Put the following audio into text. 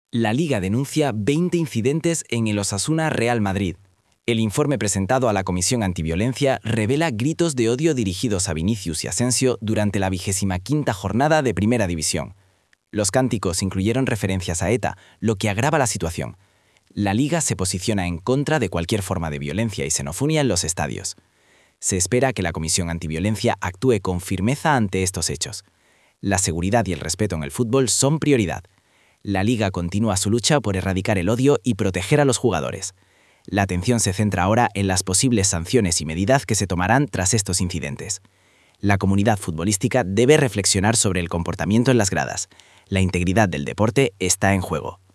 La Liga denuncia 20 incidentes en el Osasuna Real Madrid. El informe presentado a la Comisión Antiviolencia revela gritos de odio dirigidos a Vinicius y Asensio durante la 25ª jornada de Primera División. Los cánticos incluyeron referencias a ETA, lo que agrava la situación. La Liga se posiciona en contra de cualquier forma de violencia y xenofonía en los estadios. Se espera que la Comisión Antiviolencia actúe con firmeza ante estos hechos. La seguridad y el respeto en el fútbol son prioridad. La Liga continúa su lucha por erradicar el odio y proteger a los jugadores. La atención se centra ahora en las posibles sanciones y medidas que se tomarán tras estos incidentes. La comunidad futbolística debe reflexionar sobre el comportamiento en las gradas. La integridad del deporte está en juego.